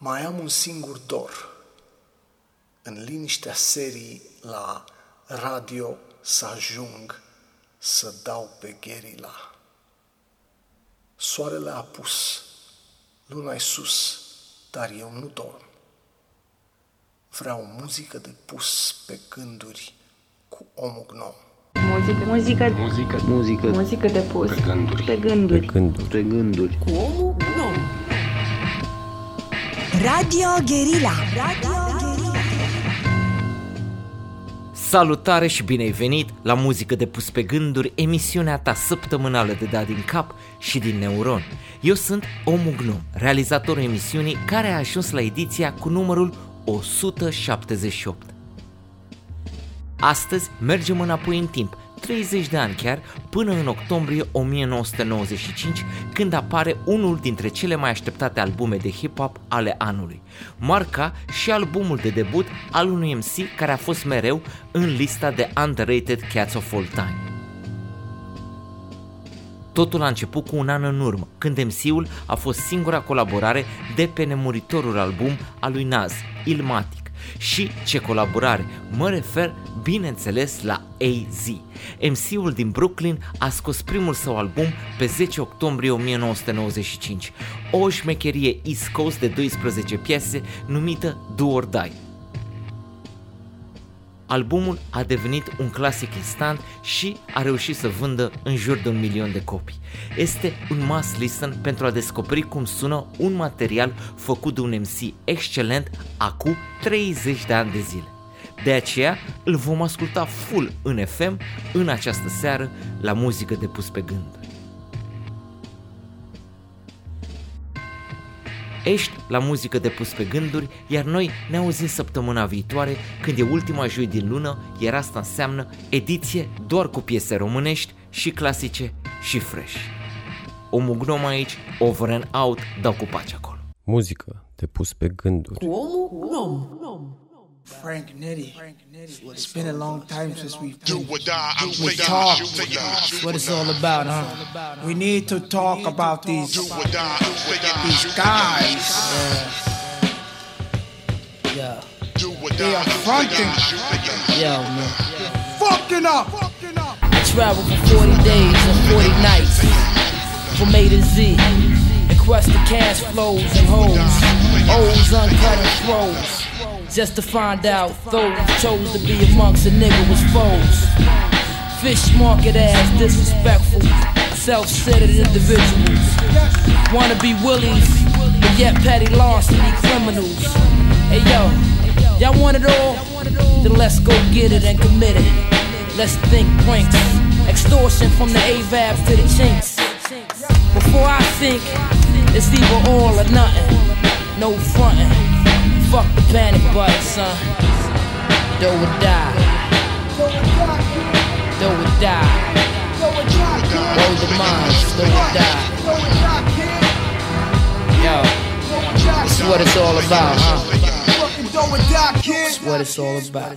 Mai am un singur dor, în liniștea serii la radio să ajung să dau pe gherila. Soarele a apus, luna-i sus, dar eu nu dorm. Vreau muzică de pus pe gânduri cu omul gnom. Muzică de pus pe gânduri cu omul gnom. Radio Guerilla. Salutare și bine ai venit la Muzică de pus pe gânduri, emisiunea ta săptămânală de dat din cap și din neuron. Eu sunt Omul Gnom, realizatorul emisiunii care a ajuns la ediția cu numărul 178. Astăzi mergem înapoi în timp, 30 de ani chiar, până în octombrie 1995, când apare unul dintre cele mai așteptate albume de hip-hop ale anului. Marca și albumul de debut al unui MC care a fost mereu în lista de underrated cats of all time. Totul a început cu un an în urmă, când MC-ul a fost singura colaborare de pe nemuritorul album al lui Nas, Illmatic. Și ce colaborare? Mă refer, bineînțeles, la AZ. MC-ul din Brooklyn a scos primul său album pe 10 octombrie 1995, o șmecherie East Coast de 12 piese numită Do or Die. Albumul a devenit un clasic instant și a reușit să vândă în jur de 1 milion de copii. Este un must listen pentru a descoperi cum sună un material făcut de un MC excelent acum 30 de ani de zile. De aceea îl vom asculta full în FM în această seară la Muzică de pus pe gânduri. Ești la Muzică de pus pe gânduri, iar noi ne auzim săptămâna viitoare, când e ultima joi din lună, iar asta înseamnă ediție doar cu piese românești și clasice și fresh. Omul Gnom aici, over and out, dau cu pace acolo. Muzică de pus pe gânduri. Cu omul gnom. Frank Nitty. It's been a long time since we talked. What it's all about, huh? We need to talk about these guys. Yeah. They are fronting. Yo, man. Fucking up. I traveled for 40 days and 40 nights from A to Z, in quest of cash flows and hoes, O's uncut and throws. Just to find out those chose to be amongst a nigga was foes. Fish market ass, disrespectful, self-centered individuals. Wanna be willies, but yet petty larceny criminals. Hey yo, y'all want it all? Then let's go get it and commit it. Let's think pranks, extortion from the AVABs to the chinks. Before I think, it's either all or nothing. No frontin'. Fuck the panic button, son. Do or die. Do or die. Roll the minds. Do or die. Yo, this is what it's all about, huh? This is what it's all about.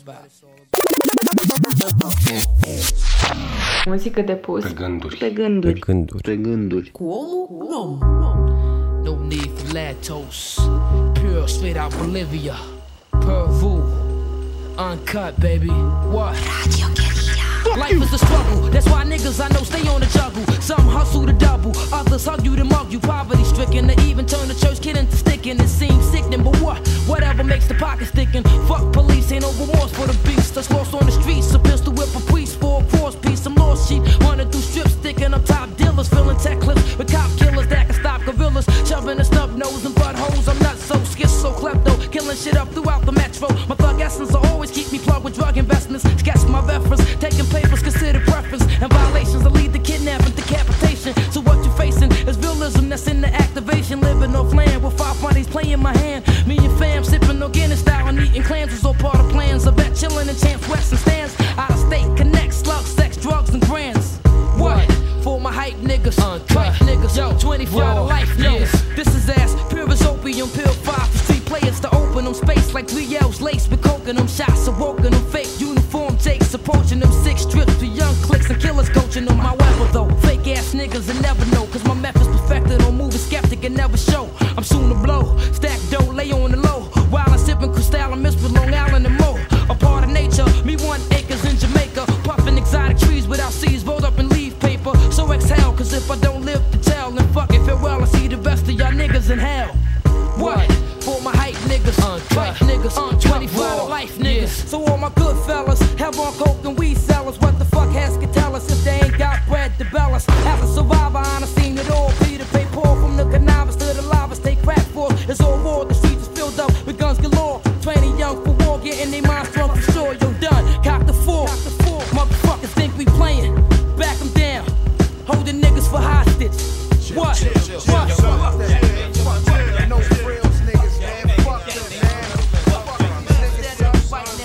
Muzică de pus pe gânduri Cu omul gnom. No need for lactose. Pure straight out Bolivia. Pervu. Uncut, baby. What? Radio Guerilla. Life is a struggle. That's why niggas I know stay on the juggle. Some hustle to double. Others hug you to mug you. Poverty stricken. They even turn the church kid into sticking. It seems sickening, but what? Whatever makes the pocket sticking. Fuck police. Ain't no remorse for the beast that's lost on the streets. A pistol whip a priest for a cross piece. Some lost sheep running through strips, sticking up top dealers, filling tech clips with cop killers that can stop gorillas, shoving a snub nose and buttholes. I'm not so schizo klepto, killing shit up throughout the metro. My thug essence will always keep me plugged with drug investments. Sketch my reference, taking papers considered preference, and violations will lead to kidnapping, decapitation. So what you facing is realism that's in the activation. Living off land with 5 money's playing my hand. Me and fam sipping organic style and eating clams was all part of plans. A vet chilling in Champs West and stands out of state, connect, slugs, sex, drugs, and grands. What? For my hype niggas, hype niggas, yo, 24 to life niggas. This is ass, pure as opium, pill 5 for street players to open them space like 3 L's laced with coke and them shots, awoken them fake uniform takes, approaching them 6 strips with young clicks and killers coaching them. However though, fake ass niggas will never know, cause my methods perfected on moving skeptic and never show. I'm soon to blow, stack dough What? For my hype niggas, tripe niggas, 25 to life niggas. So all my good fellas, have on coke and weed sellers. What the fuck has can tell us if they ain't got bread to bell us? As a survivor, I done seen it all. Peter pay Paul from the cannabis to the lava, stay crack force. It's all war, the streets is filled up with guns galore. Training young for war, getting they minds strong for sure. Yo, done, cock the four. Motherfuckers think we playing, back them down. Holding niggas for hostage. What? No frills, niggas, man. Fuck them, man. Fuck them niggas up.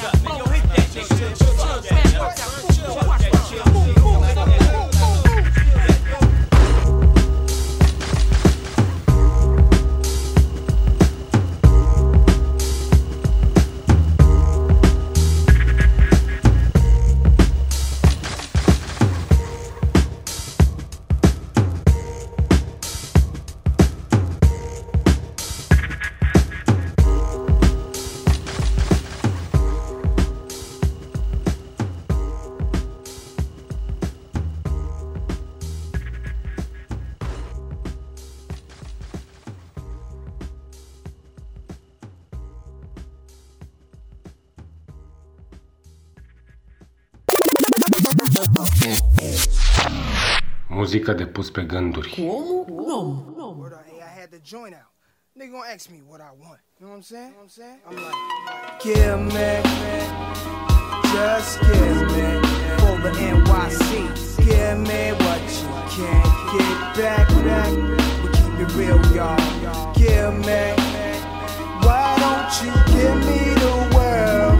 Muzică de pus pe gânduri. Cu omul Rom. Hey, I had to join out. Nigga gonna ask me what I want. You know what I'm saying? I'm like, give me, just give me for the NYC. Give me what you can't get back. We keep it real, y'all. Give me, why don't you give me the world?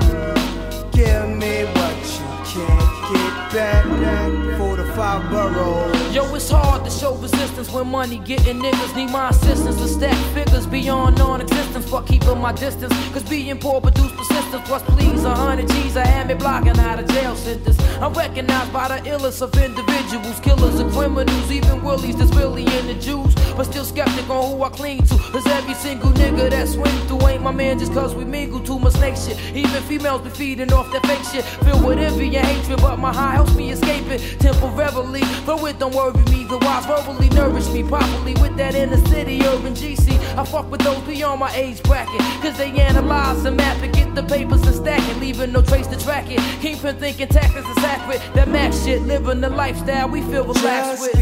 Give me what you can't get back for the 5 boroughs. Yo, it's hard to show resistance when money getting niggas need my assistance to stack figures beyond non-existence. Fuck keeping my distance, cause being poor produce persistence. Plus please, 100 G's I had me blocking out of jail sentence. I'm recognized by the illest of individuals, killers and criminals, even willies that's really into Jews. But still skeptic on who I cling to, cause every single nigga that swing through ain't my man just cause we mingle too much snake shit. Even females be feeding off that fake shit, filled with envy and hatred, but my high helps me escape it temporarily. Though it don't worry me, the wise verbally nourish me properly with that inner city urban GC. I fuck with those beyond my age bracket, cause they analyze and map it, get the papers and stack it, leaving no trace to track it. Kingpin thinking tactics is accurate, that max shit, living the lifestyle we feel relaxed with.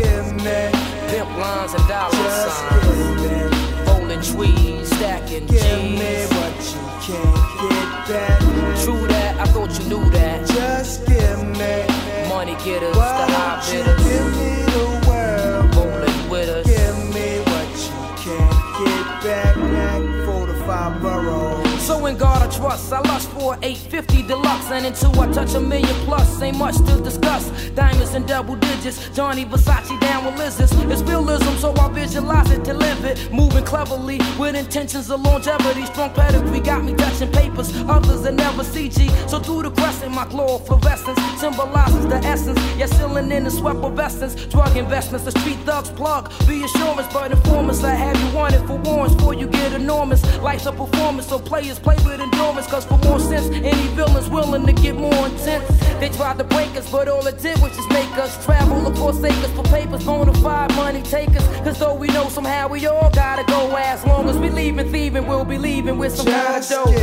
Pimp lines and dollar signs, rolling trees, stacking G's. Give me what you can't get back. True that, I thought you knew that. Just give me money getters, why the high don't you bidders, give me the world? rolling with us. Give me what you can't get back for the 5 boroughs. So in God I trust, I lust for 850 deluxe, and until I touch $1 million plus, ain't much to discuss. Diamonds in double digits, Johnny Versace down with lizards. It's realism, so I visualize it to live it. Moving cleverly with intentions of longevity. Strong pedigree got me touching papers, others that never CG. So through the crescent, my glow fluorescence symbolizes the essence. Yeah, sealing in the sweat of essence. Drug investments, the street thugs plug. Reassurance, but informants I have you wanted for warrants before you get enormous. Life's a performance, so players play with endurance, cause for more sense, any villain's willing to get more intense. They tried to break us, but all it did was just make us travel across acres for papers, bonafide money takers. Cause though we know somehow we all gotta go, as long as we leaving thieving, we'll be leaving with some kind of dough.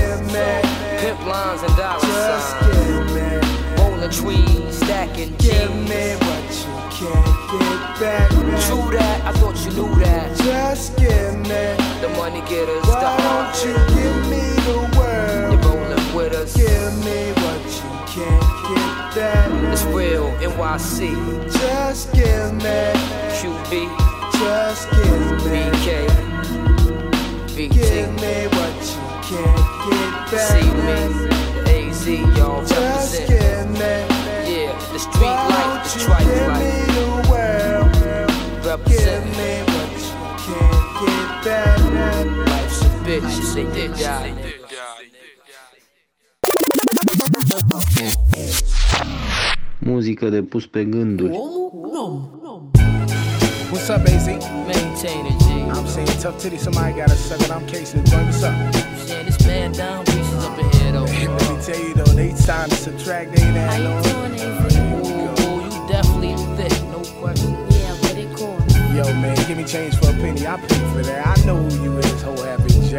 Pimp lines and dollar signs, rolling trees, stacking G's. Give me what you can't get back. True that, I thought you knew that. Just give me the money getters, why the hard don't you hitters. give me the world? You're rolling with us. Give me what you can't get back. It's real, NYC. Just give me QB. Just give me BK. BT. Give me what you can't get back. See me, the AZ, y'all Just represent. give me Yeah, the street why life, don't the you tripe give me life. the world? Give Represent. me what you can't get back. Life's a bitch, they did die. Muzică de pus pe gânduri. Omul Rom. What's up, AZ? Maintain it, G. I'm saying tough titty, somebody gotta suck it. I'm casing it, boy. What's up? Saying this man down pieces up in here, though. Hey, let me tell you though, they signed to subtract, they ain't that long. Ooh, you definitely thick, no question. Yeah, what it called? Yo, man, give me change for a penny. I pay for that. I know who you is, whole happy jack.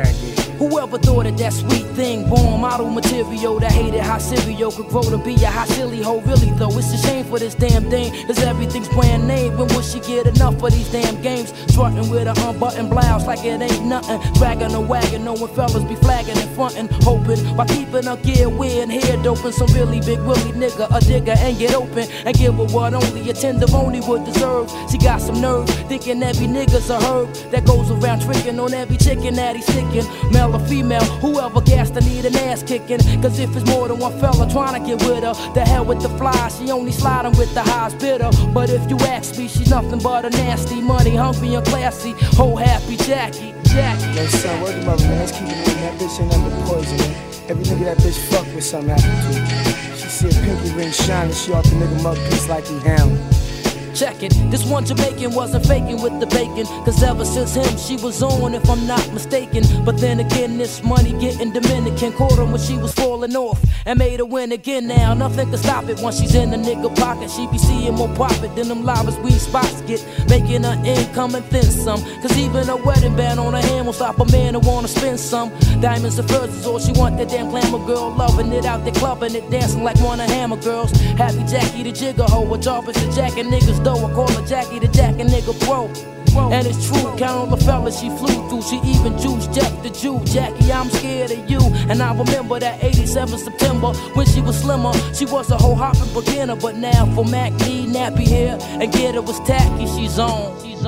Whoever thought that sweet thing, born model material that hated how cereal could grow to be a hot silly hoe. Really though, it's a shame for this damn thing, cause everything's brand name. When will she get enough of these damn games? Strutting with a unbuttoned blouse like it ain't nothing. Dragging a wagon, knowing fellas be flagging and frontin'. Hoping by keeping her gear weird and hair doping. Some really big willy nigga, a digger, and get open and give her what only a tenderoni would deserve. She got some nerve, thinking every nigga's a herb that goes around tricking on every chicken that he's sticking. Male or female, whoever gas to need an ass kicking. Cause if it's more than one fella trying to get with her, the hell with the fly, she only sliding with the highs bitter. But if you ask me, she's nothing but a nasty, money hungry and classy, whole happy Jackie. Yo, son, word to mother, man, let's keep it moving. That bitch ain't under poison, man. Every nigga that bitch fuck with something happen to. She see a pinky ring shining, she off the nigga mouthpiece like he hound. Check it, this one Jamaican wasn't faking with the bacon. Cause ever since him, she was on, if I'm not mistaken. But then again, this money getting Dominican. Caught her when she was falling off and made her win again now. Nothing can stop it once she's in the nigga pocket. She be seeing more profit than them livers weed spots get. Making her income and then some. Cause even a wedding band on her hand will stop a man who wanna spend some. Diamonds and furs is all she want, that damn glamour girl. Loving it out there, clubbing it, dancing like one of Hammer girls. Happy Jackie the Jigger hoe, a Jarvis the Jack and niggas though. I call her Jackie the Jack and nigga pro. And it's true, count all the fellas she flew through. She even juiced Jeff the Jew. Jackie, I'm scared of you. And I remember that 87 September when she was slimmer. She was a whole hopping beginner. But now for Mac D, nappy hair, and get her was tacky. She's on. Yo,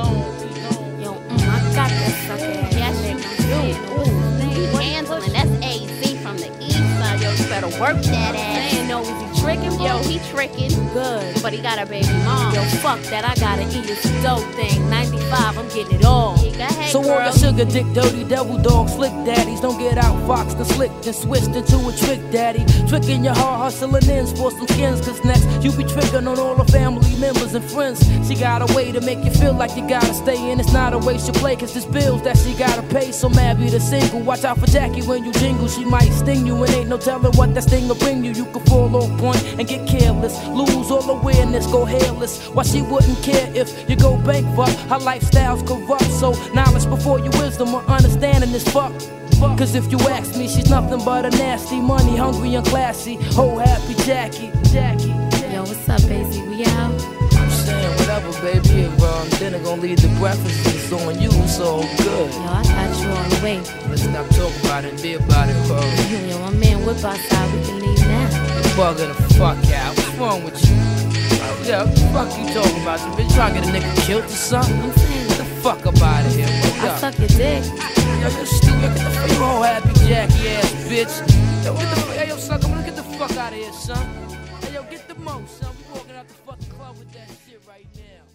I got that sucker. Yes, you do. Handling, that's AZ from the east side. Yo, you better work that ass. I ain't know, is he tricking? Yo, he tricking. Good. But he got a baby mom. Yo, fuck that, I gotta eat this dope thing. 95, I'm getting it all. Ahead, so all your sugar dick, dirty devil dogs, slick daddies, don't get out foxed and slicked and switched into a trick daddy. Tricking your heart, hustling ins for some skins. Cause next you be tricking on all the family members and friends. She got a way to make you feel like you gotta stay in. It's not a waste you play, cause there's bills that she gotta pay. So mad be the single, watch out for Jackie when you jingle. She might sting you and ain't no telling what that sting will bring you. You can fall off point and get careless, lose all awareness, go hairless. Why she wouldn't care if you go bankrupt? Her lifestyle's corrupt, so knowledge before your wisdom or understanding is fuck. Cause if you ask me, she's nothing but a nasty, money hungry and classy, whole happy Jackie. Yo, what's up, Basie? We out? I'm saying whatever, baby. If dinner gonna lead the breakfast, it's on you, it's all good. Yo, I got you on the way. Let's stop talking about it and be about it, bro. Yo, my man whip outside, we can leave now. Bugging the fuck out. What's wrong with you? Yeah, what the fuck you talking about? You been trying to get a nigga killed or something? I'm saying, get the fuck up out of here. I suck your dick. Yo, you stupid. Get the fuck, you whole happy Jackie ass bitch. Yo, get the fuck, hey, yo, sucker, I'm gonna get the fuck out of here, son. Hey, yo, get the mo, son. We walking out the fucking club with that shit right now.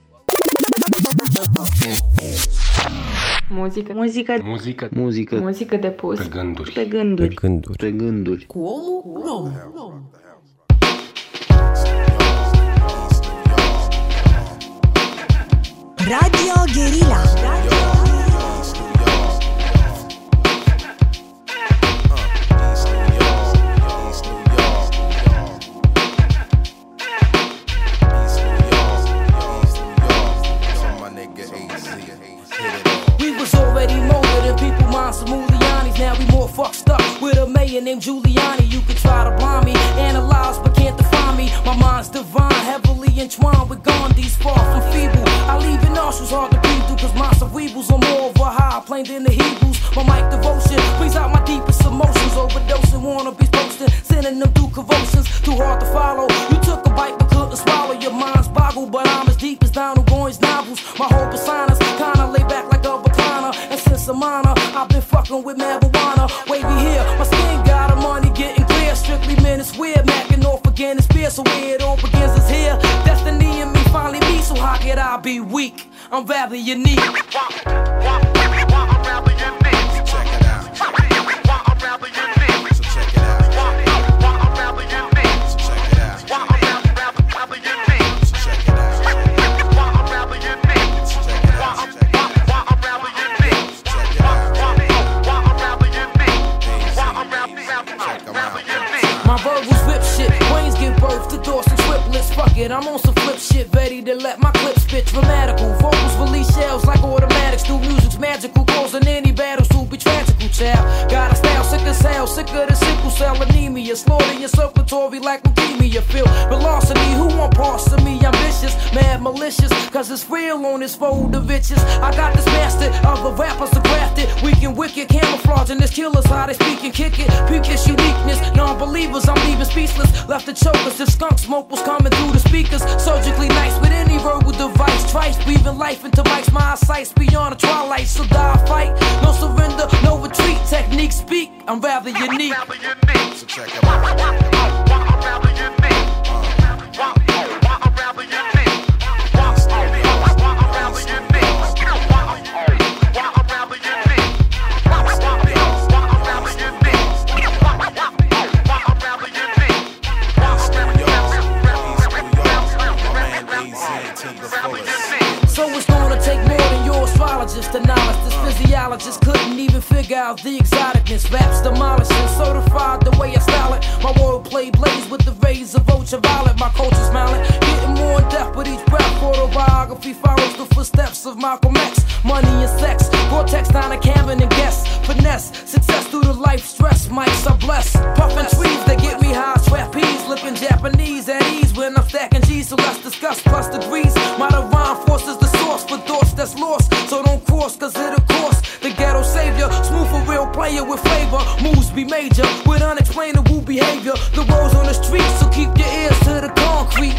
Muzică de pus pe gânduri. Cu omul rom. Radio Guerilla. We was already molded in people minds of Muliani's. Now we more fucked up with a mayor named Giuliani. You could try to blind me, analyze but can't define me. My mind's divine, heavily entwined with Gandhi's, far from feeble. I leave your nostrils hard to breathe through, cause my cerebrals are more of a high plane than the Hebrews. My mic devotion brings out my deepest emotions. Overdosing, wannabes posting, sending them through convulsions. Too hard to follow. You took a bite but couldn't swallow. Your mind's boggled, but I'm as deep as Donald Goines novels. My whole persona's kinda laid back like a recliner. And since I'm honor, I've been fucking with marijuana. Wavy here, my skin got a money getting clear. Strictly men, it's weird. Macking off again, it's fierce. So where it all begins is here. Destiny and me finally meet. So how could I be weak? I'm rather unique. I'm on some flip shit, ready to let my clip spit dramatical. Vocals release shells like automatics. Through music's magical, causing any battles to be tragic. well, sicker than sickle cell anemia. Slaughtering your circulatory like leukemia. Feel velocity, who want parts of me? I'm vicious, mad malicious, cause it's real on this fold of bitches. I got this master of the rappers to craft it. Weak and wicked, camouflaging this killers, how they speak and kick it. Peep this uniqueness, non-believers, I'm leaving speechless. Left the chokers, if skunk smoke was coming through the speakers. Surgically nice with any verbal device. Trice, breathing life into mics, my eyesight's beyond the twilight. So die, fight, no surrender, no retreat. Technique speak, I'm rather unique. So check it out. Rather unique. Rather unique. So it's gonna take more than your astrologist to knowledge. This physiologist couldn't even figure out the exoticness. Raps demolishing, certified the way I style it. My wordplay blaze with the rays of ultraviolet. My culture's smiling, getting more in depth with each breath. Autobiography follows the footsteps of Malcolm X. Money and sex, Gore-Tex down a cabin and guess. Finesse, success through the life stress. Mics are blessed. Puffin' trees that get me high. Trapeze, lippin' Japanese at ease when I'm stacking G's. So let's discuss plus degrees. My divine force is the source for thoughts that's lost. So don't cross, cause it'll cost the ghetto savior. Smooth for real player with flavor. Moves be major with unexplainable behavior. The roads on the street, so keep your ears to the concrete.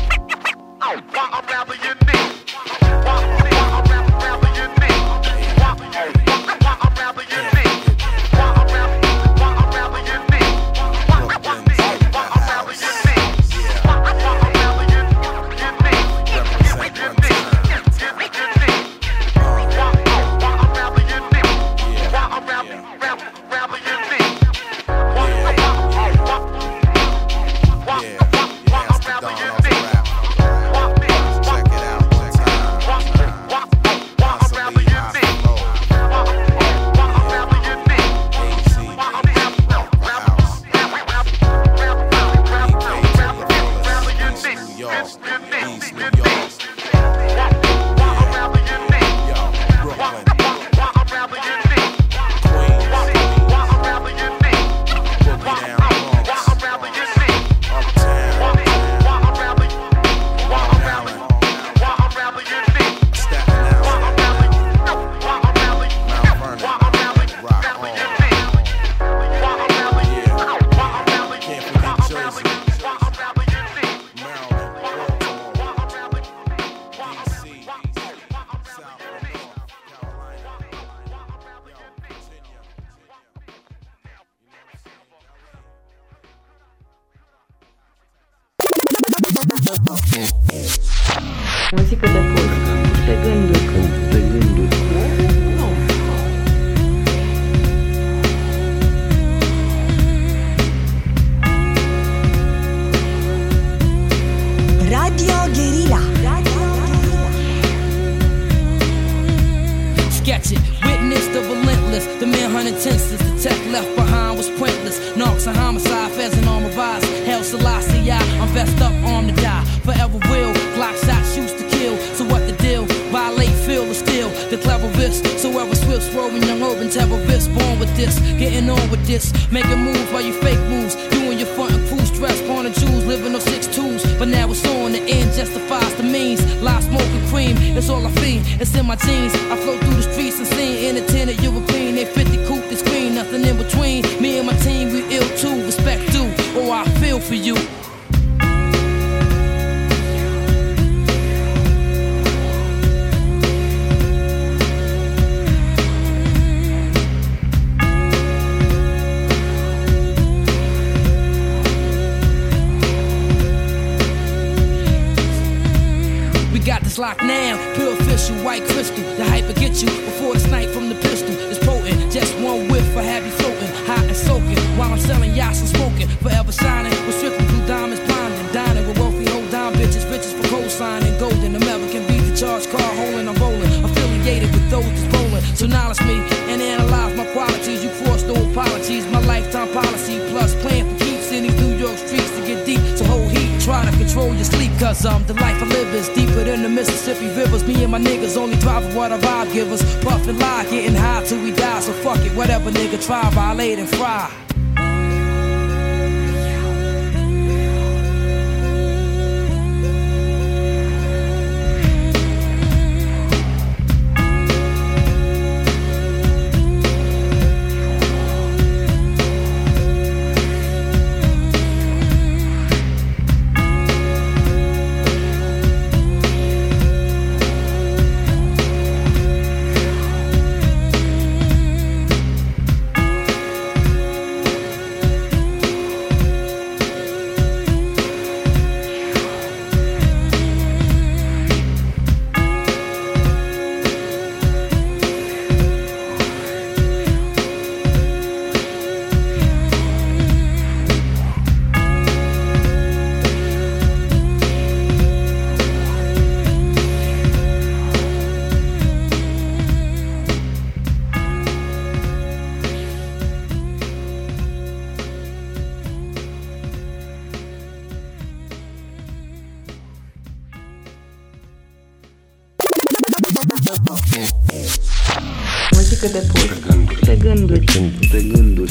Muzică de pus pe gânduri. Pe gânduri. Radio Guerilla. Sketch it, witness the relentless. The manhunt intenseless. The tech left behind was pointless. Knocks a homicide, feds and armor rise. Hell Selassie, I'm vest up, armed to die. Forever will, Glock shots used to kill. So what the deal? Violate, feel or steal. The clever risk, so ever swift, swerving young urban terrorists. Born with this, getting on with this. Making moves while you fake moves. You and your front and cruise dress, born of Jews, living on 6'2s. But now it's on, the end justifies the means. Live smoking cream, it's all I feed. It's in my jeans. I flow through the streets and sing entertainment European. They 50 coupe the screen, nothing in between. Me and my team, we ill too. Respect due, oh I feel for you. Locked now, pure official, white crystal. The hype will get you before the snipe from the pistol. It's potent, just one whiff for have you floating, hot and soaking. While I'm selling yachts and smoking, forever shining with strictly blue diamonds, blinding, dining with wealthy old dime bitches, riches for co-signing, golden American beat the charge car holding, I'm rolling, affiliated with those that's rolling. So knowledge me and analyze my qualities. You cross no apologies, my lifetime policy plus plan for keeps in these New York streets to get deep. So hold heat, try to control your sleep, cause the life I live is deeper than the Mississippi rivers. Me and my niggas only drive for what our vibe give us. Puff and lie, getting high till we die. So fuck it, whatever nigga try, violate and fry. Muzică de pus pe gânduri. Pe gânduri.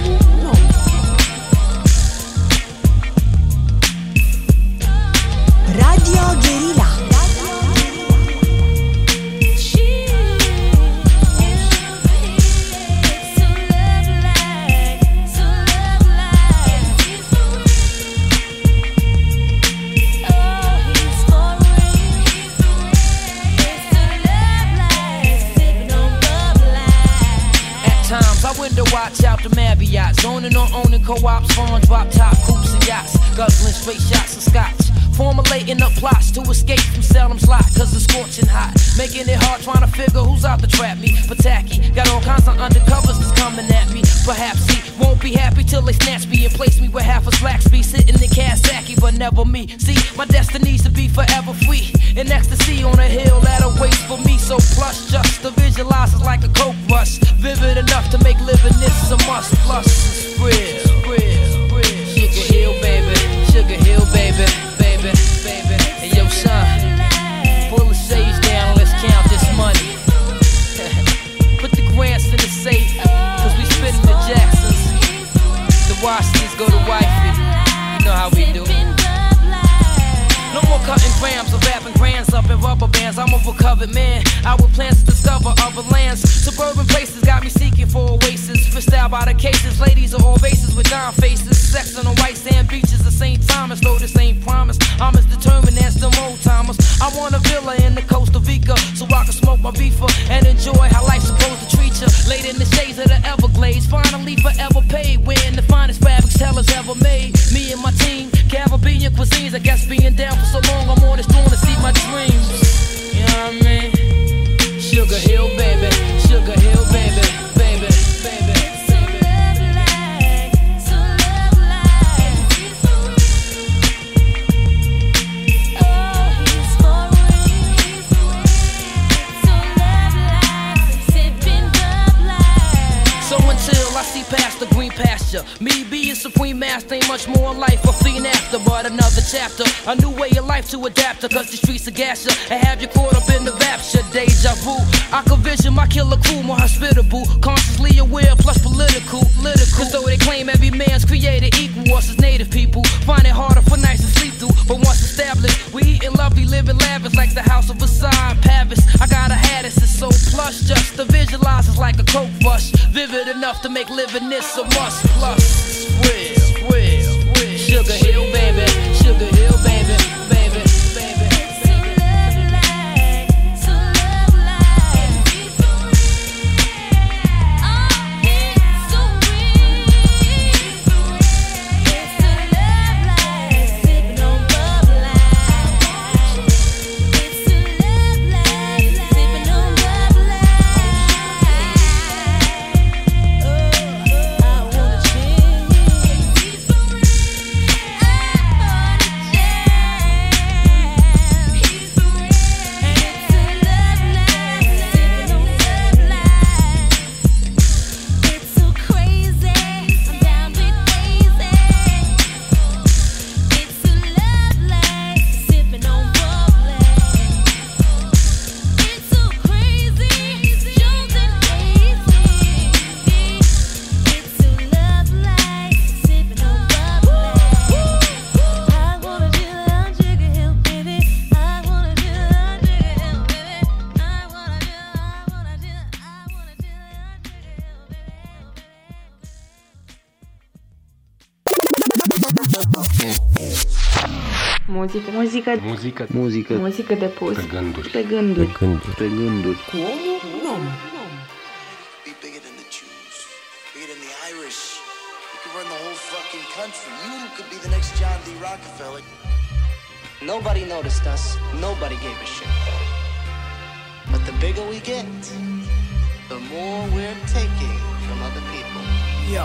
Radio Guerilla. Watch out the Marriott, zoning on owning co-ops, farm drop top coops and yachts, guzzling straight shots of scotch, formulating up plots to escape from Salem's lot, cause it's scorching hot, making it hard trying to figure who's out to trap me, but tacky, got all kinds of undercovers that's coming at me, perhaps he won't be happy till they snatch me and place me where half a slacks be, sitting in Kawasaki, but never me, see, my destiny's to be forever free, in ecstasy on a hill that awaits for me, so plush, just to visualize is like a coke rush, vivid enough to make living this a must, plus it's real, Sugar Hill, baby, Sugar Hill, baby, baby, baby, hey yo son, pull the shades down, let's count this money, put the grants in the safe, cause we spitting the Jacksons, the Washingtons go to wifey, you know how we do. No more cutting grams or wrapping grands up in rubber bands. I'm a recovered man. I with plans to discover other lands. Suburban places got me seeking for oasis. Fished out by the cases. Ladies of all races with dime faces. Sex on the white sand beaches of St. Thomas. Though this ain't promise. I'm as determined as them old timers. I want a villa in the Costa Rica so I can smoke my reefer and enjoy how life's supposed to treat you. Laid in the shades of the Everglades. Finally forever paid. Wearing the finest fabrics hellers ever made. Me and my team. Caribbean cuisines. I guess being down for so long, I'm on this throne to see my dreams. You know what I mean? Sugar Hill, baby, Sugar Hill, baby, baby, baby. I see past the green pasture. Me being supreme master ain't much more life a fiend after, but another chapter, a new way of life to adapt to, cause the streets are gas ya and have you caught up in the rapture. Deja vu, I could vision my killer crew more hospitable, consciously aware plus political. Cause though they claim every man's created equal, us as native people find it harder for nights to sleep through. But once established, we eating lovely, living lavish like the House of Versailles in Paris. I got a hat, it's so plush, just to visualize it's like a coke rush, vivid enough to make living this a must. Plus, real. Sugar Hill, baby, Sugar Hill, baby, baby, baby. Muzică de pus pe gânduri. Pe gânduri. Cu Romu. Be bigger than the Jews, bigger than the Irish. You could run the whole fucking country. You could be the next John D. Rockefeller. Nobody noticed us. Nobody gave a shit. But the bigger we get, the more we're taking from other people. Yo,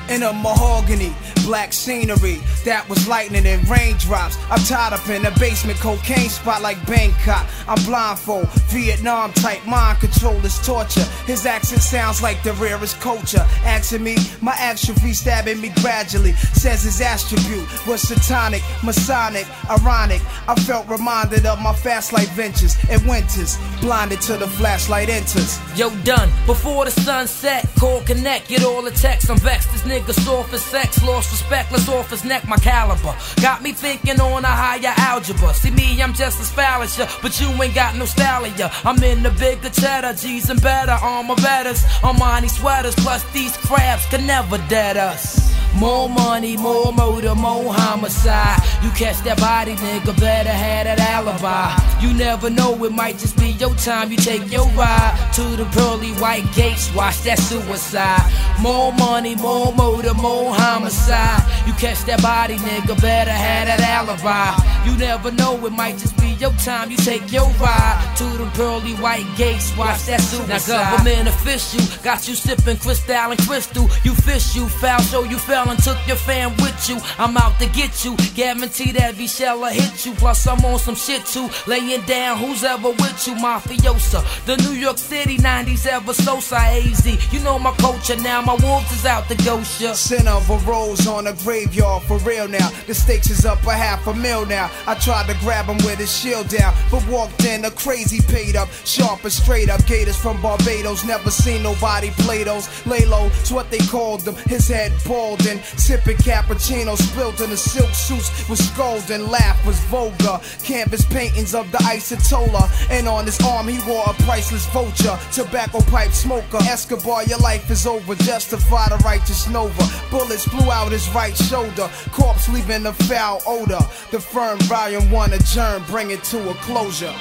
in a mahogany, black scenery that was lightning and raindrops. I'm tied up in a basement cocaine spot like Bangkok. I'm blindfold, Vietnam type mind control is torture. His accent sounds like the rarest culture. Asking me, my atrophy stabbing me gradually. Says his attribute was satanic, masonic, ironic. I felt reminded of my fast life ventures and winters, blinded till the flashlight enters. Yo, done before the sun set. Call, connect, get all the texts. I'm vexed. This nigga soft as sex, lost respect. Let's off his neck, my caliber got me thinking on a higher algebra. See me, I'm just as foul as ya, but you ain't got no style of ya. I'm in the bigger cheddar, G's and better armor betters. Armani sweaters, plus these crabs can never dead us. More money, more murder, more homicide. You catch that body, nigga, better have that alibi. You never know, it might just be your time. You take your ride to the pearly white gates, watch that suicide. More money, more murder, more homicide. You catch that body, nigga, better have that alibi. You never know, it might just be your time. You take your ride to the pearly white gates, watch that suicide. Now government official got you sipping crystal and crystal. You fish, you foul, so you fell and took your fan with you. I'm out to get you, guarantee that V-Shella hit you. Plus I'm on some shit too, laying down who's ever with you. Mafiosa, the New York City 90s ever so AZ. You know my culture now, my wolves is out to ghost ya. Center of a rose on a graveyard, for real now. The stakes is up $500,000 now. I tried to grab him with his shield down, but walked in a crazy paid up, sharp and straight up. Gators from Barbados, never seen nobody play those. Lay low, it's what they called them. His head bald and sipping cappuccino, spilled in the silk suits, was scolding. Laugh was vulgar. Canvas paintings of the Isotola, and on his arm he wore a priceless vulture. Tobacco pipe smoker. Escobar, your life is over. Justify the righteous Nova. Bullets flew out his right shoulder. Corpse leaving a foul odor. The firm volume 1 adjourned, bring it to a closure.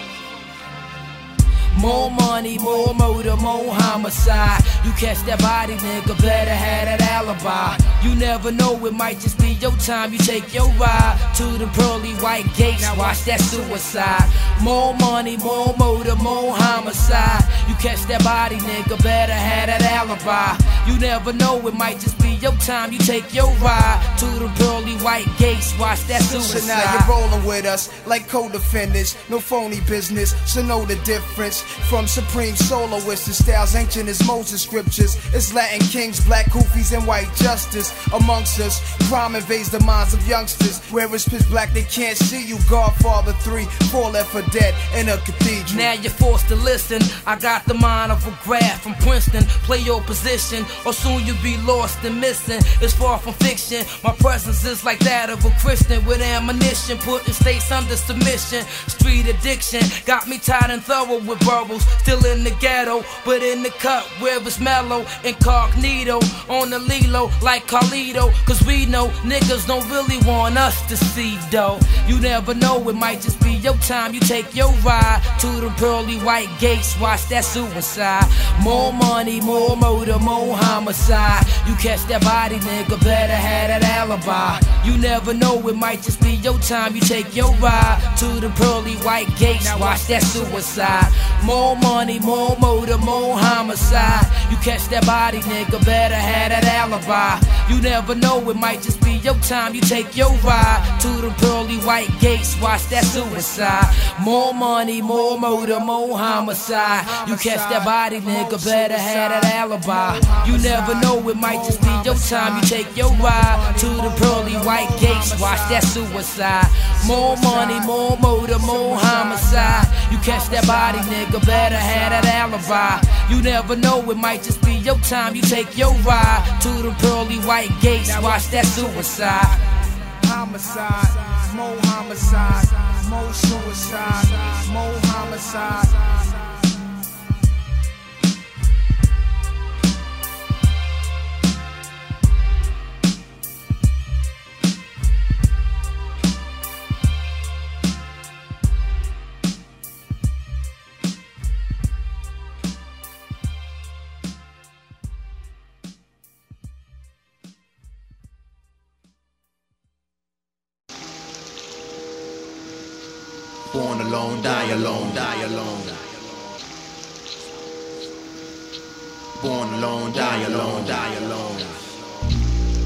More money, more murder, more homicide. You catch that body, nigga, better have that alibi. You never know, it might just be your time. You take your ride to the pearly white gates, watch that suicide. More money, more murder, more homicide. You catch that body, nigga, better have that alibi. You never know, it might just be your time. You take your ride to the pearly white gates, watch that suicide. So now you're rolling with us like co-defendants. No phony business, so know the difference. From supreme soloists to styles ancient as Moses scriptures. It's Latin kings, black kufis, and white justice. Amongst us, crime invades the minds of youngsters. Where it's pitch black, they can't see you. Godfather 3, 4 left for dead in a cathedral. Now you're forced to listen. I got the mind of a grad from Princeton. Play your position, or soon you'll be lost and missing. It's far from fiction. My presence is like that of a Christian with ammunition, putting states under submission. Street addiction got me tired and thorough with burbles. Still in the ghetto, but in the cut where it's mellow. Incognito on the Lilo like Carlito. Cause we know niggas don't really want us to see though. You never know, it might just be your time. You take your ride to the pearly white gates, watch that suicide. More money, more murder, more homicide. You catch that body, nigga, better have that alibi. You never know, it might just be your time. You take your ride to the pearly white gates, watch that suicide. More money, more murder, more homicide. You catch that body, nigga, better have that alibi. You never know, it might just be your time. You take your ride to the pearly white gates, watch that suicide. More money, more murder, more homicide. You catch that body, nigga, better have that alibi. You never know, it might just be your time. You take your ride to the pearly white gates, watch that suicide. More money, more murder, more homicide. You catch that body, nigga, better have that alibi. You never know, it might just be your time. You take your ride to the pearly white gates, watch that suicide. Homicide, more homicide, more suicide, more homicide. Born alone, die alone, die alone. Born alone, die alone, die alone.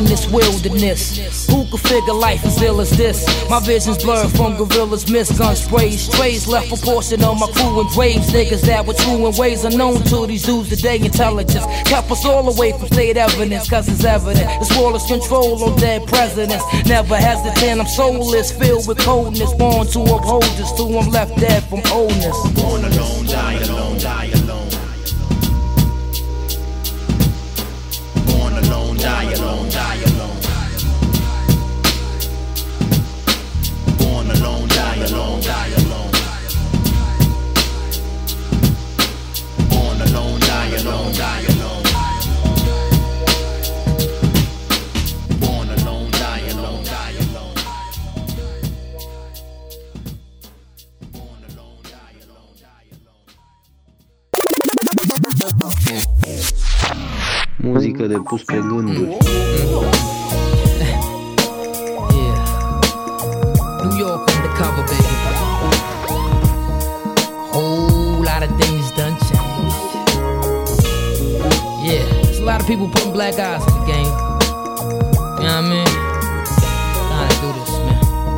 in this wilderness. Who could figure life as ill as this? My vision's blurred from gorillas, mist, gun sprays. Strays left a portion of my crew in graves. Niggas that were true in ways unknown to these dudes today. Intelligence kept us all away from state evidence, cause it's evident this war is control on dead presidents. Never hesitant, I'm soulless, filled with coldness. Born to uphold this till I'm left dead from oldness. Born alone, die alone, die alone. Born alone, die alone, die alone. Born alone, die alone, die alone. Born alone, die alone, die alone. Born alone, die alone, die alone. Born alone, die alone, die alone. Muzică de pus pe gânduri. New York undercover, baby. Whole lot of things done changed. Yeah, there's a lot of people putting black eyes in the game. You know what I mean? Gotta do this, man.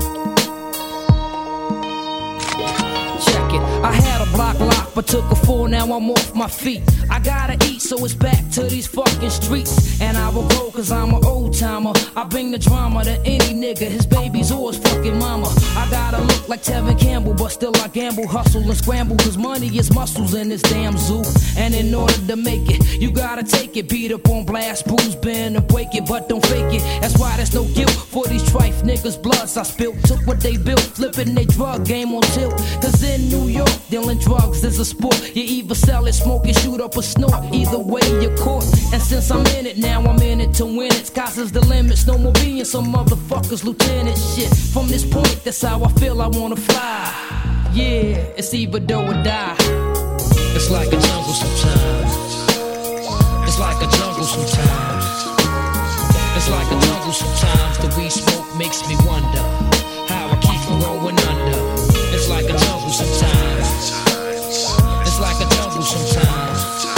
Check it. I had a block lock, but took a fall, now I'm off my feet. I gotta eat, so it's back to these fucking streets. And I will go, cause I'm an old timer. I bring the drama to any nigga, his baby's or his fucking mama. I gotta look like Tevin Campbell, but still I gamble, hustle and scramble, cause money is muscles in this damn zoo. And in order to make it, you gotta take it. Beat up on blast, bruise, bend and break it, but don't fake it. That's why there's no guilt for these trife niggas' bloods I spilt. Took what they built, flipping they drug game on tilt. Cause in New York, dealing drugs is a sport. You either sell it, smoke it, shoot up or snort. Either way you're caught. And since I'm in it now, I'm in it to win it. Sky's is the limits, no more being some motherfuckers lieutenant shit. From this point, that's how I feel I wanna fly. Yeah, it's either do or die. It's like a jungle sometimes. It's like a jungle sometimes. It's like a jungle sometimes. The weed smoke makes me wonder how I keep from going under. It's like a jungle sometimes. It's like a jungle sometimes.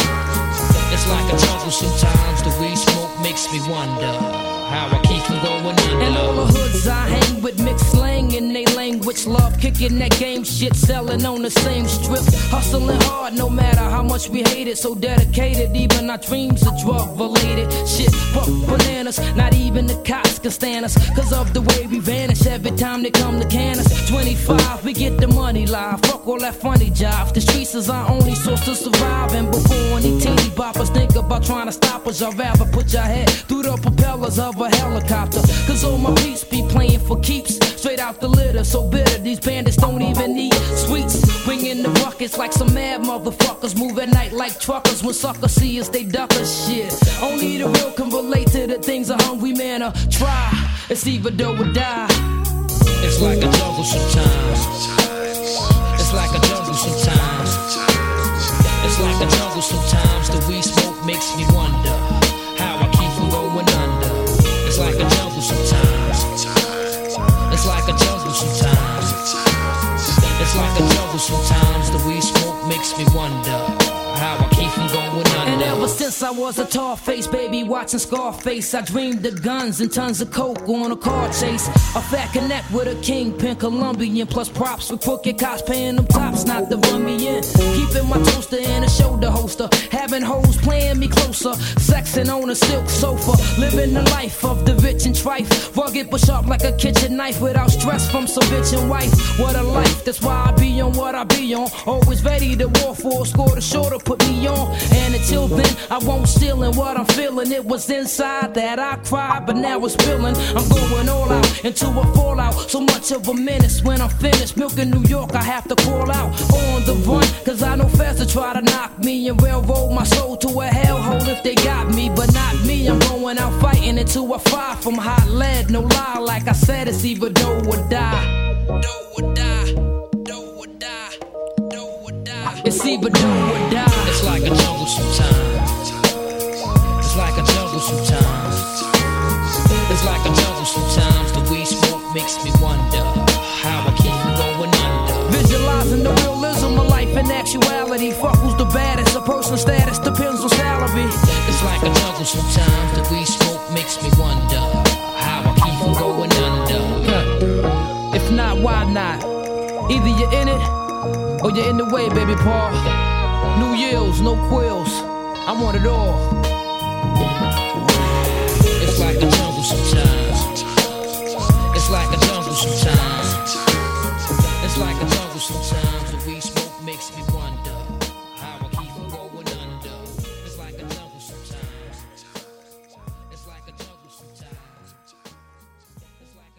It's like a jungle sometimes. The weed smoke makes me wonder how I keep from going under. And all the hoods I hang with mixed slang in they language. Love kicking that game shit, selling on the same strip. Hustling hard no matter how much we hate it. So dedicated, even our dreams are drug related. Shit, fuck bananas, not even the cops can stand us. Cause of the way we vanish every time they come to can us. 25, we get the money live. Fuck all that funny jobs. The streets is our only source to survive. And before any teeny boppers think about trying to stop us, I'd rather put your head through the propellers of a helicopter. Cause all my beats be playing for keeps. Straight out the litter, so bitter. These bandits don't even eat sweets. Bring in the buckets like some mad motherfuckers. Move at night like truckers. When suckers see us, they duck us. Shit, only the real can relate to the things a hungry man try. It's either do or die. It's like a jungle sometimes. It's like a jungle sometimes. It's like a jungle sometimes. The weed smoke makes me wonder how I keep from going under. It's like a jungle sometimes. It's like a jungle sometimes. It's like a jungle sometimes. The weed smoke makes me wonder how I keep from going under. And ever since I was a tall face baby watching Scarface, I dreamed of guns and tons of coke on a car chase. A fat connect with a kingpin Colombian, plus props for crooked cops paying them tops not to run me in. Keeping my toaster in a shoulder holster, having hoes playing me closer, sexing on a silk sofa, living the life of the rich and trife, rugged but sharp like a kitchen knife, without stress from some bitch and wife. What a life, that's why I be on what I be on, always ready to war for a score to shorter put me on. And until then I won't steal in what I'm feeling. It was inside that I cried, but now it's spilling. I'm going all out into a fallout, so much of a menace. When I'm finished milking New York, I have to call out on the run, cause I know fast to try to knock me and railroad my soul to a hellhole if they got me, but not me. I'm going out fighting until I fire from hot lead. No lie, like I said, it's either do or die. Do or die. Do or die. Do or die. It's either do or die. It's like a jungle sometimes. It's like a jungle sometimes. It's like a jungle sometimes. The weed smoke makes me wonder how I keep from going under. Visualizing the realism of life in actuality. Fuck who's the baddest, a person's status depends on salary. It's like a jungle sometimes. The weed smoke makes me wonder how I keep from going under. If not, why not? Either you're in it or you're in the way, baby Paul. New yields, no quills. I want it all. It's like a jungle sometimes. It's like a jungle sometimes. It's like a jungle sometimes. The weed smoke makes me wonder how I keep from going under. It's like a jungle sometimes. It's like a jungle sometimes. It's like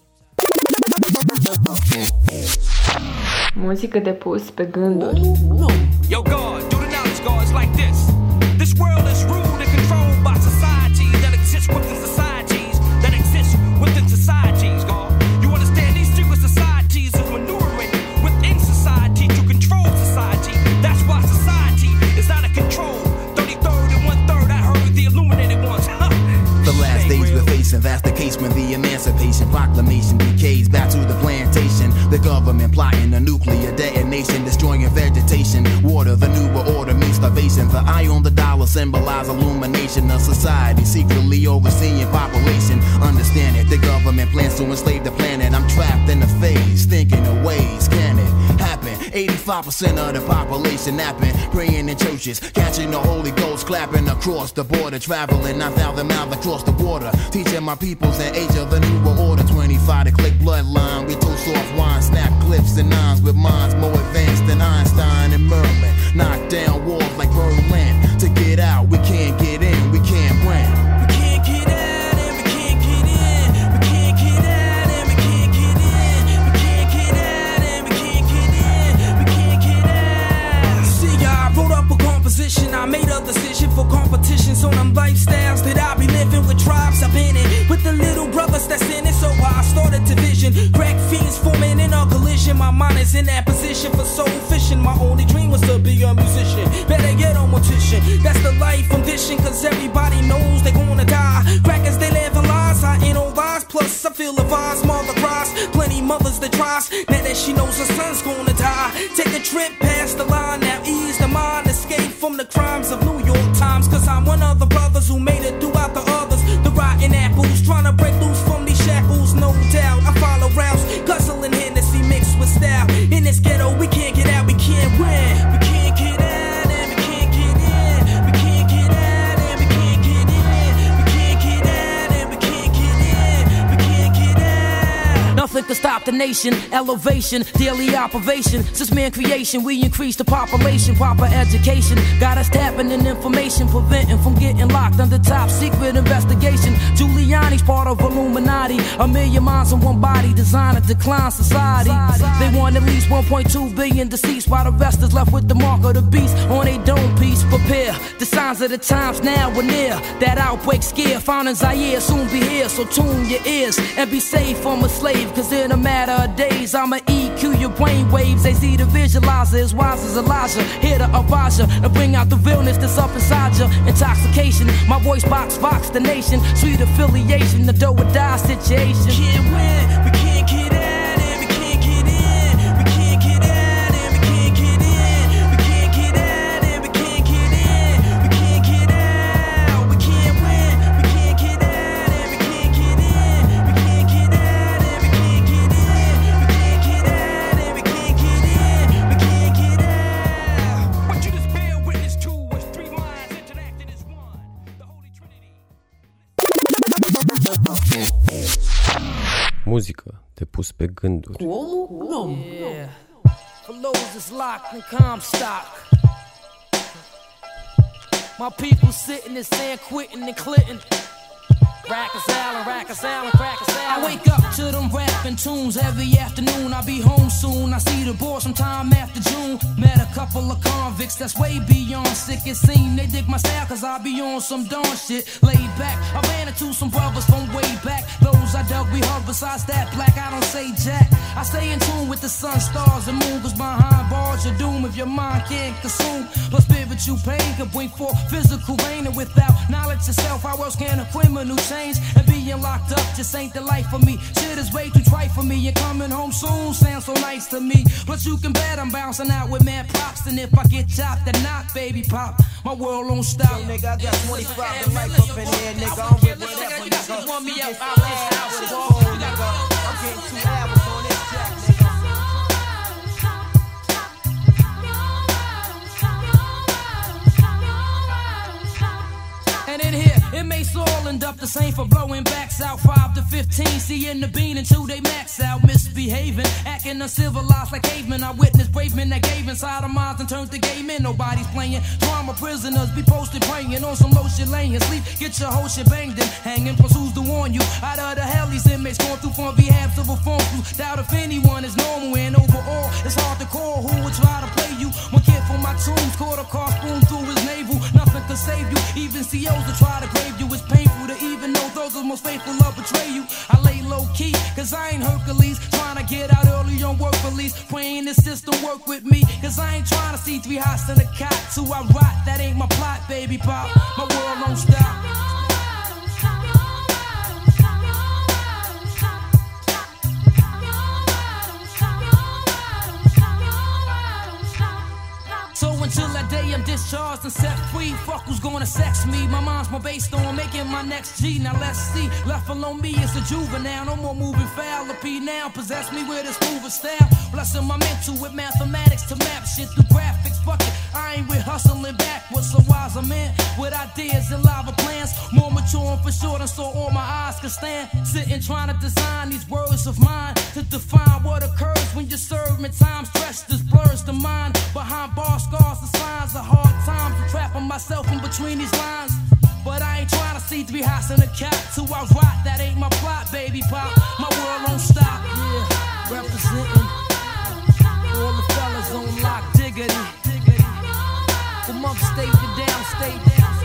a jungle sometimes. Muzică de pus pe gânduri. Yo, God, do the knowledge, God, it's like this. This world is ruled and controlled by society that exists within societies that exist within societies, God. You understand these secret societies is maneuvering within society to control society. That's why society is out of control. 33rd and 1/3, I heard the illuminated ones. The last days we're facing, that's the case when the Emancipation Proclamation decays. Back to the plantation, the government plotting a nuclear detonation, destroying vegetation, water, the new order means starvation. The eye on the dollar symbolize illumination of society, secretly overseeing population. Understand it, the government plans to enslave the planet. I'm trapped in the phase, thinking of ways, can it happen? 85% of the population napping, praying in churches, catching the Holy Ghost, clapping across the border, traveling 9,000 miles across the water, teaching my peoples the age of the new order. 25 to click bloodline, we toast soft wine, snap clips and nines with minds more advanced than Einstein and Merlin. Knock down walls like Berlin. To get out, we can't get in, we can't win. We can't get out and we can't get in. We can't get out and we can't get in. We can't get out and we can't get in. We can't get out. See, I wrote up a composition. I made a decision for competitions on them lifestyles that I be living with tribes. I've been in with the little brothers that's in it. So I started to vision crack fiends forming in a collision. My mind is in that position for soul fishing. My only dream was to be a musician. Better get on mortician. That's the life I'm dishing, cause everybody knows they gonna die. Crackers, they live in lies, I ain't no lies. Plus I feel the vibes, mother cries. Plenty mothers that tries, now that she knows her son's gonna die. Take a trip past the line, now ease the mind. Escape from the crimes of New York Times, cause I'm one of the brothers who made it throughout the others. The rotten apples, trying to break loose from these shackles, no doubt. I follow routes, guzzling Hennessy mixed with style. In this ghetto, we can't get out, we can't win. We can't get out and we can't get in. We can't get out and we can't get in. We can't get out and we can't get in. We can't get out. Nothing can stop the nation, elevation, daily operation. Since man creation, we increase the population, proper education. Got us tapping in information, preventing from getting locked under top secret investigation. Giuliani's part of Illuminati. A million minds in one body, designed to decline society. They want at least 1.2 billion deceased, while the rest is left with the mark of the beast on a dome piece. Prepare, the signs of the times now are near. That outbreak scare, found in Zaire, soon be here. So tune your ears and be safe from a slave, cause in a matter of days I'ma EQ your brain waves. AZ the visualizer, as wise as Elijah, here to Abaja and bring out the realness that's up inside you. Intoxication, my voice box the nation. Sweet affiliation, the do or die situation. Can't win, we can't get out and we can't get in. We can't get out and we can't get in. We can't get out and we can't get in. We can't get out, we can't win. We can't get out and we can't get in. We can't get out and we can't get in. We can't get out and we can't get in. We can't get out. What you just bear witness to was three minds interacting as one. The Holy Trinity. Muzică de pus pe gânduri. Yeah. For those that's locked in Comstock, my people sitting in San Quentin and Clinton. Rikers Island, Rikers Island, Rikers Island. I wake up to them rapping tunes every afternoon. I'll be home soon. I see the boys sometime after June. Met a couple of convicts that's way beyond sick. It seems they dig my style cause I be on some dawn shit. Laid back, I ran into some brothers from way back. Those I dug we hug, besides that black I don't say jack. I stay in tune with the sun, stars and moon, cause behind bars you're doomed if your mind can't consume. Plus spiritual pain can bring forth physical rain, and without knowledge yourself, how else can a criminal change? And being locked up just ain't the life for me. Shit is way too trite for me, and coming home soon sounds so nice to me. Plus you can bet I'm bouncing out with mad props, and if I get chopped, then not baby pop. my world don't stop. Yo, nigga, I got 25 to life up in here, nigga. I'm with whatever, nigga. Want me out this house, nigga. I'm getting 2 hours on this jack, nigga. And in here, it makes all end up the same for blowing backs out 5 to 15. Seeing the bean until they max out, misbehaving, acting uncivilized like cavemen. I witnessed brave men that gave inside of minds and turned the game in. Nobody's playing. Drama prisoners be posted praying on some low shit laying sleep. Get your whole shit banged in, hanging plus who's to warn you. Out of the hell these inmates going through from behalf of a phone through. Doubt if anyone is normal and overall it's hard to call who would try to play you. One kid from my tombs caught a car spoon through his navel. Nothing could save you. Even COs to try to grave you. It's painful to even know those who most faithful love betray you. I lay low key, cause I ain't Hercules. Trying to get out early on work release. Praying the system work with me. Cause I ain't trying to see 3 hots in a cot. 2 I rot, that ain't my plot, baby pop. My world don't stop. So until that day I'm discharged and set free, fuck who's gonna sex me. My mind's more based on making my next G. Now let's see, left alone me is a juvenile. No more moving foul, the P now possess me with a smoother style. Blessing my mental with mathematics to map shit through graphics. Fuck it, I ain't with hustling backwards. So wise I'm in with ideas and lava plans. More mature and for sure than so all my eyes can stand. Sitting trying to design these words of mine to define what occurs when you serve me. Time stretched this blurs the mind behind bars. Scars and signs of hard times. I'm trapping myself in between these lines. But I ain't trying to see 3 hots in a cat. 2 I rot, that ain't my plot, baby pop. My world don't stop, yeah. Representing all the fellas on lock, diggity. From upstate to downstate.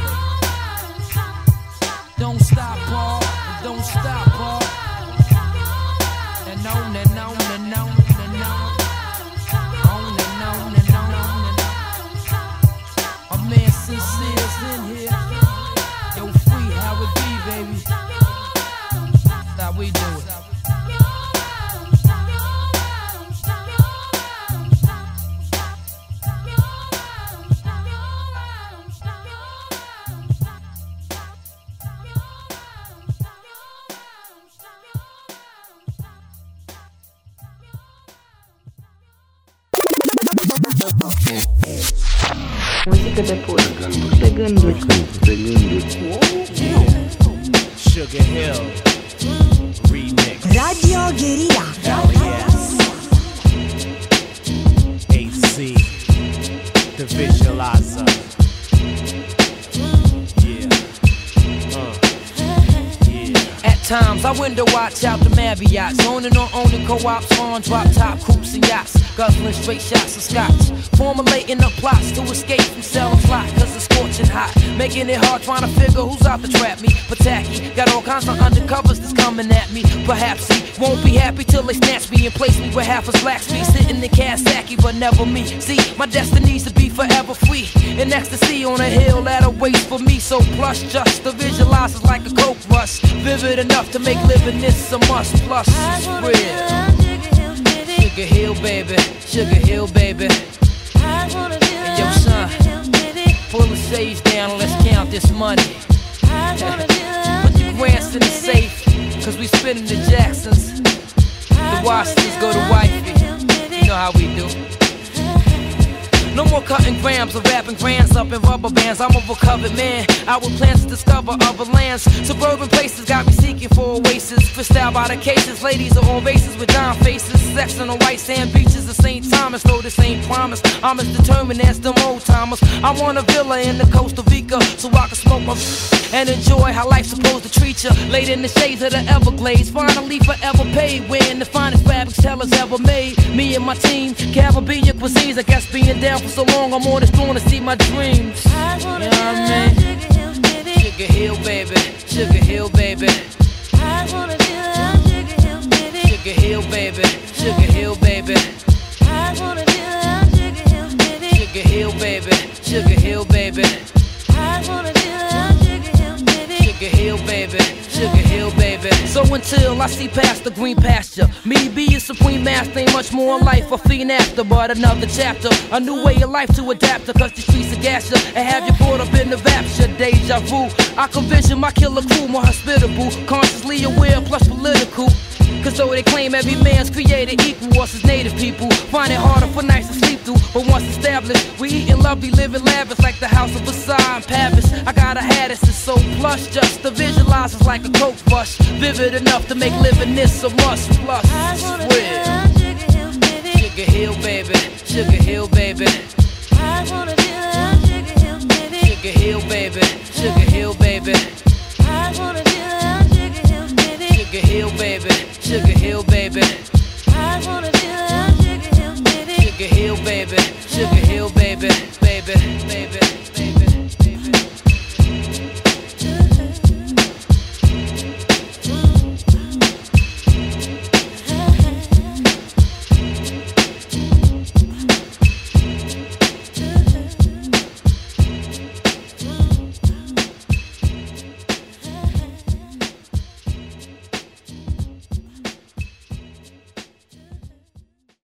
Don't stop, Paul. Don't stop, Paul. And on and on and on and on. On and on and on. Man, Sincere's in here. Yo, free, how it be, baby? How we do it? Muzică de pus, pe gânduri. Sugar Hill Remix. Radio Guerilla. Yes. AC The Visualizer. Times I window watch out the Marriott's, owning or owning co-ops, on drop top coops and yachts, guzzling straight shots of scotch, formulating up plots to escape from selling fly, cause it's scorching hot, making it hard trying to figure who's out to trap me. But tacky, got all kinds of undercovers that's coming at me. Perhaps he won't be happy till they snatch me and place me where half a slack me, sitting in Kawasaki, but never me. See, my destiny's to be forever free, in ecstasy on a hill that awaits for me. So plush, just to visualize is like a coke rush, vivid enough to make living this a must. Plus, it's real. Sugar Hill, baby. Sugar Hill, baby. And yo, son, pull the shades down and let's count this money. Put your grants in the safe, cause we spinning the Jacksons. The Washingtons go to wifey. You know how we do. No more cutting grams of rapping grands up in rubber bands. I'm a recovered man, out with plans to discover other lands. Suburban places got me seeking for oasis. Fished out by the cases, ladies of all races with dime faces. Sex on the white sand beaches of St. Thomas, though this ain't promise. I'm as determined as them old timers. I want a villa in the Costa Rica, so I can smoke my and enjoy how life's supposed to treat ya. Laid in the shades of the Everglades, finally forever paid. Wearing the finest fabrics tellers ever made. Me and my team, Caribbean cuisines. I guess being down for so long, I'm on this throne to see my dreams. You know what I mean? Sugar Hill, baby. Sugar Hill, baby. Sugar Hill, baby. Sugar Hill, baby. Sugar Hill, baby. Sugar Hill, baby. Sugar Hill, baby. Sugar Hill, baby. So until I see past the green pasture. Me be a supreme master, ain't much more in life, a fiend after. But another chapter, a new way of life to adapt to. Cause the streets are gas you and have you caught up in the rapture. Deja vu, I can vision my killer crew more hospitable, consciously aware plus political. Cause though they claim every man's created equal, us as native people find it harder for nights to sleep through. But once established, we eatin' lovely, living lavish like the house of Versailles and Paris. I got a hat, it's so plush, just to visualize it's like a coke rush, vivid enough to make living this a must. Plus, real. Sugar Hill, baby. Sugar Hill, baby. I wanna be a Sugar Hill, baby. Sugar Hill, baby. Sugar Hill, baby. I wanna be a Sugar Hill, baby. Sugar Hill, baby. Sugar Hill, baby. I wanna be a Sugar Hill, baby. Sugar Hill, baby. Sugar Hill, baby. Baby, baby.